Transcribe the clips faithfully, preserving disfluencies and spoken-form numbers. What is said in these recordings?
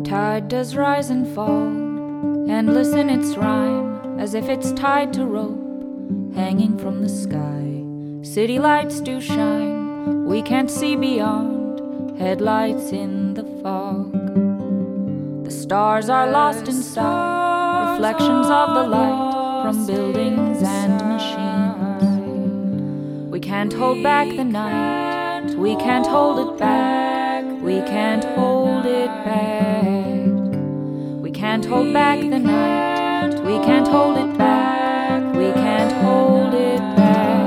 tide does rise and fall. Endless in its rhyme, as if it's tied to rope hanging from the sky. City lights do shine, we can't see beyond, headlights in the fog. The stars are lost in sight, reflections of the light from buildings and machines. We can't hold back the night, we can't hold it back, we can't hold it back. We can't hold back the night, we can't hold it back, we can't hold it back.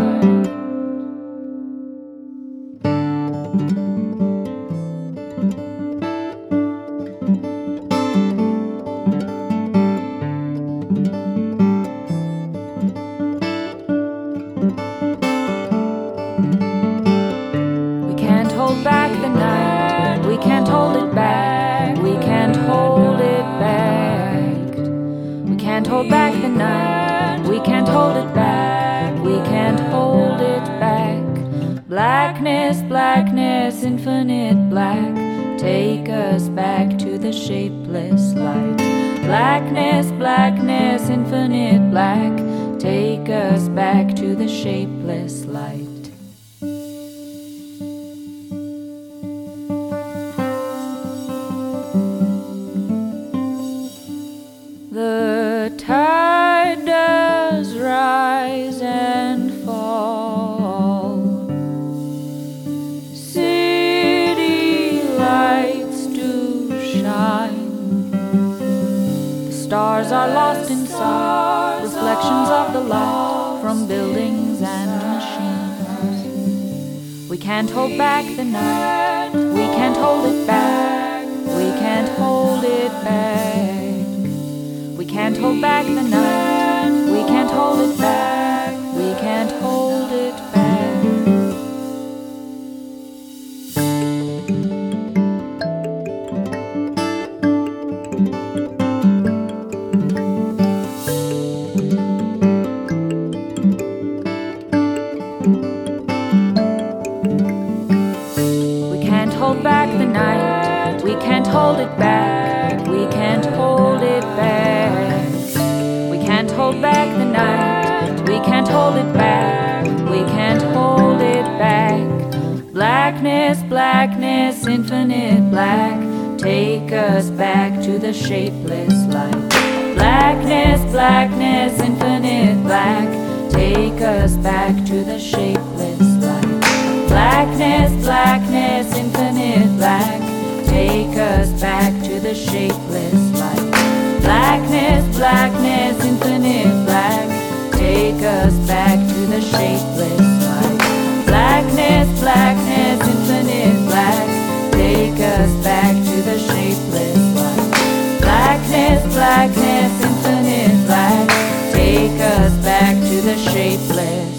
We can't hold back the night, we can't hold it back, we can't hold it back. We can't hold back the night, we can't hold it back, we can't hold it back. Blackness, blackness, infinite black, take us back to the shapeless light. Blackness, blackness, infinite black, take us back to the shapeless light. The tide does rise and fall, city lights do shine. The stars are lost in sight, reflections of the light from buildings and machines. We can't hold back the night, we can't hold it back, we can't hold it back. We can't hold back the night, we can't hold it back, we can't hold it back. We can't hold back the night, we can't hold it back, we can't hold it back. We can't hold back the night, we can't hold it back, we can't hold it back. Blackness, blackness, infinite black, take us back to the shapeless light. Blackness, blackness, infinite black, take us back to the shapeless light. Blackness, blackness, infinite black, take us back to the shapeless light. Blackness, blackness, infinite black, take us back to the shapeless light. Blackness, blackness, infinite black, take us back to the shapeless light. Blackness, blackness, infinite black, take us back to the shapeless